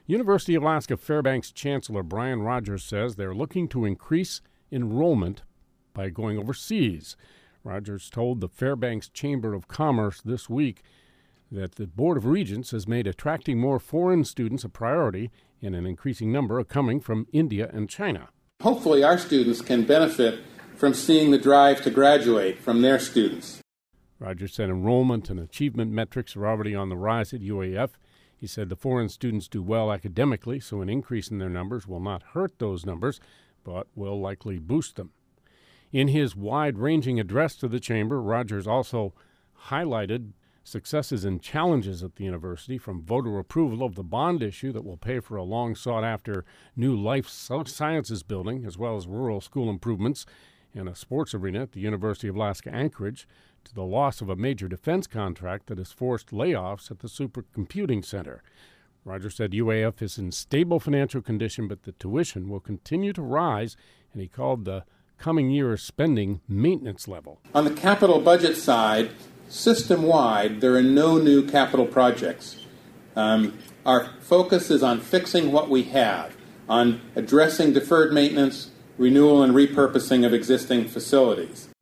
University of Alaska Fairbanks Chancellor Brian Rogers says they're looking to increase enrollment by going overseas. Rogers told the Fairbanks Chamber of Commerce this week that the Board of Regents has made attracting more foreign students a priority, and an increasing number are coming from India and China. Hopefully our students can benefit from seeing the drive to graduate from their students. Rogers said enrollment and achievement metrics are already on the rise at UAF. He said the foreign students do well academically, so an increase in their numbers will not hurt those numbers, but will likely boost them. In his wide-ranging address to the Chamber, Rogers also highlighted successes and challenges at the university, from voter approval of the bond issue that will pay for a long-sought-after new life sciences building, as well as rural school improvements and a sports arena at the University of Alaska Anchorage, to the loss of a major defense contract that has forced layoffs at the Supercomputing Center. Rogers said UAF is in stable financial condition, but the tuition will continue to rise, and he called the coming year's spending maintenance level. On the capital budget side, system-wide, there are no new capital projects. Our focus is on fixing what we have, on addressing deferred maintenance, renewal and repurposing of existing facilities.